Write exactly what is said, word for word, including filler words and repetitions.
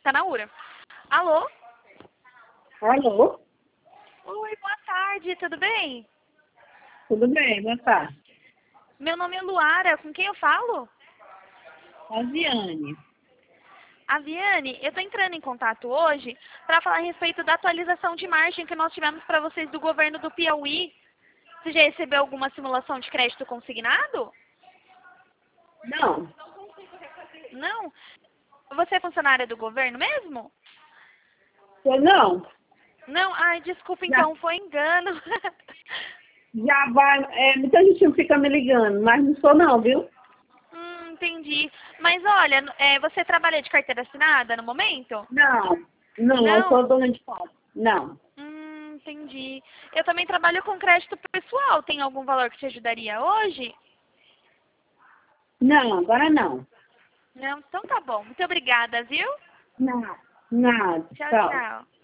Tá na URA. Alô? Alô? Oi, boa tarde, tudo bem? Tudo bem, boa tarde. Meu nome é Luara, com quem eu falo? A Viane. A Viane, eu tô entrando em contato hoje para falar a respeito da atualização de margem que nós tivemos para vocês do governo do Piauí. Você já recebeu alguma simulação de crédito consignado? Não, Não? Você é funcionária do governo mesmo? eu não. Não? Ai, desculpa, Já, então, foi engano. já vai, é, muita gente fica me ligando, mas não sou não, viu? hum, entendi. Mas olha, é, você trabalha de carteira assinada no momento? Não, não, eu Não? sou dona de casa. Não, Hum, entendi. Eu também trabalho com crédito pessoal. Tem algum valor que te ajudaria hoje? não, agora não. Não? Então tá bom. Muito obrigada, viu? Não, nada, Tchau, tchau. tchau.